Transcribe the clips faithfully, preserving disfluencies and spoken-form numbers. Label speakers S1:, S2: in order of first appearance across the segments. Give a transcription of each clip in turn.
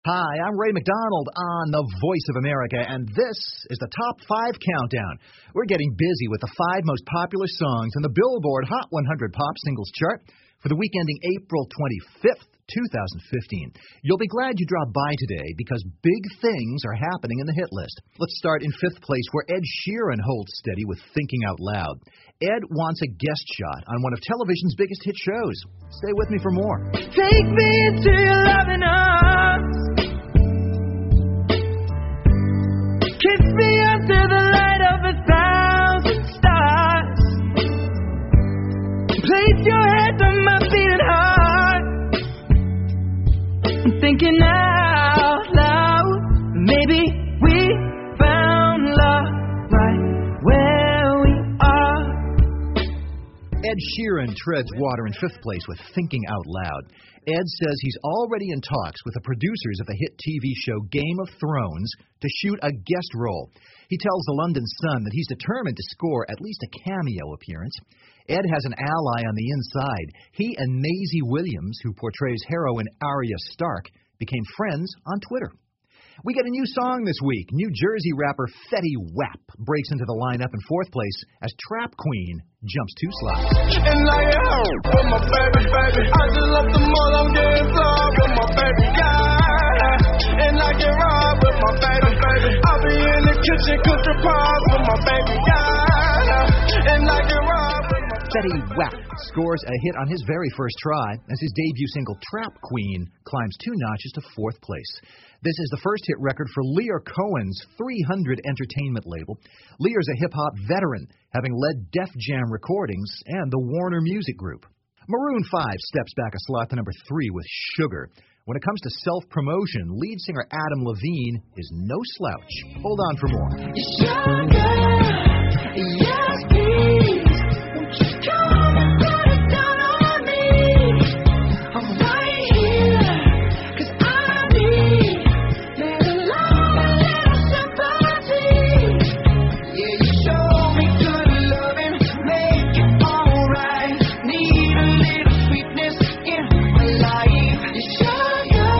S1: Hi, I'm Ray McDonald on The Voice of America, and this is the Top five Countdown. We're getting busy with the five most popular songs in the Billboard Hot one hundred Pop Singles Chart for the week ending April twenty-fifth, twenty fifteen. You'll be glad you dropped by today because big things are happening in the hit list. Let's start in fifth place where Ed Sheeran holds steady with Thinking Out Loud. Ed wants a guest shot on one of television's biggest hit shows. Stay with me for more.
S2: Take me into your loving arms. Kiss me under the light of a thousand stars. Place your head on my beating heart. I'm thinking out loud. Maybe we found love right where we are.
S1: Ed Sheeran treads water in fifth place with Thinking Out Loud. Ed says he's already in talks with the producers of the hit T V show Game of Thrones to shoot a guest role. He tells the London Sun that he's determined to score at least a cameo appearance. Ed has an ally on the inside. He and Maisie Williams, who portrays heroine Arya Stark, became friends on Twitter. We get a new song this week. New Jersey rapper Fetty Wap breaks into the lineup in fourth place as Trap Queen jumps two slots.
S3: And like it home with my baby, baby. I just left the mall, I'm getting flawed with my baby guy. And like it raw with my baby, baby. I'll be in the kitchen cooking pies with my baby guy. And like it raw with my
S1: Fetty Wap scores a hit on his very first try as his debut single Trap Queen climbs two notches to fourth place. This is the first hit record for Lear Cohen's three hundred Entertainment label. Lear's a hip-hop veteran, having led Def Jam Recordings and the Warner Music Group. Maroon five steps back a slot to number three with Sugar. When it comes to self-promotion, lead singer Adam Levine is no slouch. Hold on for more.
S2: Sugar, yes, please. Won't you come and put it down on me? I'm right here, 'cause I need little love and little sympathy. Yeah, you show me good loving, make it alright. Need a little sweetness in my life. Sugar,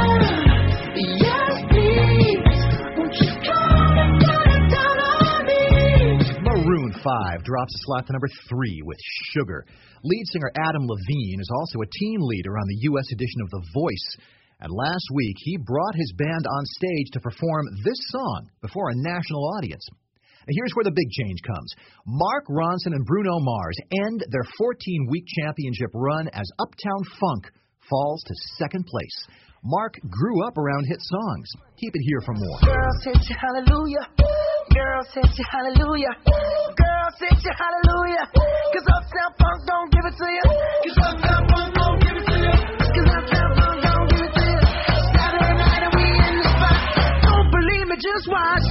S2: yes, please. Won't you come and put it down on me?
S1: Maroon five drops a slot to number three with Sugar. Lead singer Adam Levine is also a team leader on the U S edition of The Voice. And last week, he brought his band on stage to perform this song before a national audience. Now, here's where the big change comes. Mark Ronson and Bruno Mars end their fourteen-week championship run as Uptown Funk falls to second place. Mark grew up around hit songs. Keep it here for more.
S2: Girl, say you hallelujah. Girl, say you hallelujah. Girl, say you hallelujah. 'Cause Uptown Funk don't give it to you. 'Cause Uptown Funk don't give it to you. 'Cause Uptown Funk don't give it to you. Saturday night and we in the spot. Don't believe me, just watch.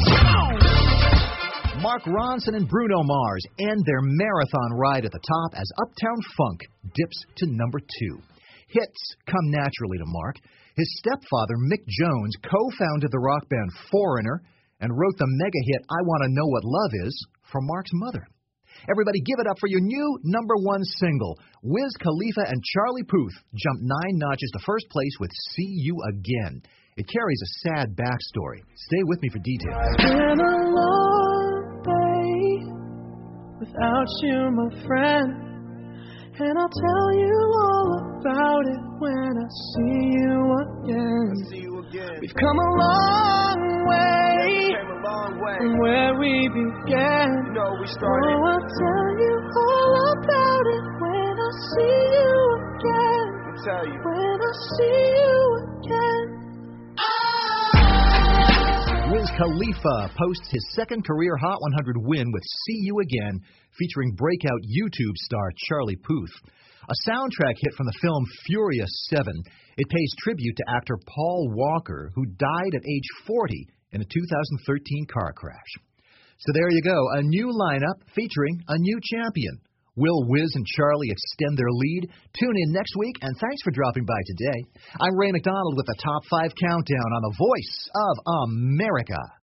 S1: Mark Ronson and Bruno Mars end their marathon ride at the top as Uptown Funk dips to number two. Hits come naturally to Mark. His stepfather, Mick Jones, co-founded the rock band Foreigner and wrote the mega hit I Want to Know What Love Is for Mark's mother. Everybody give it up for your new number one single. Wiz Khalifa and Charlie Puth jumped nine notches to first place with See You Again. It carries a sad backstory. Stay with me for details.
S2: It's been a long day without you, my friend. And I'll tell you all about it when I see you again.
S3: see you again.
S2: We've come a long way
S3: Came a long way.
S2: from where we began.
S3: You know we
S2: Oh,
S3: started.
S2: I'll tell you all about it when I see you again.
S3: I tell you.
S2: When I see you again.
S1: Wiz Khalifa posts his second career Hot one hundred win with See You Again, featuring breakout YouTube star Charlie Puth. A soundtrack hit from the film Furious seven, it pays tribute to actor Paul Walker, who died at age forty in a two thousand thirteen car crash. So there you go, a new lineup featuring a new champion. Will Wiz and Charlie extend their lead? Tune in next week, and thanks for dropping by today. I'm Ray McDonald with the Top five Countdown on the Voice of America.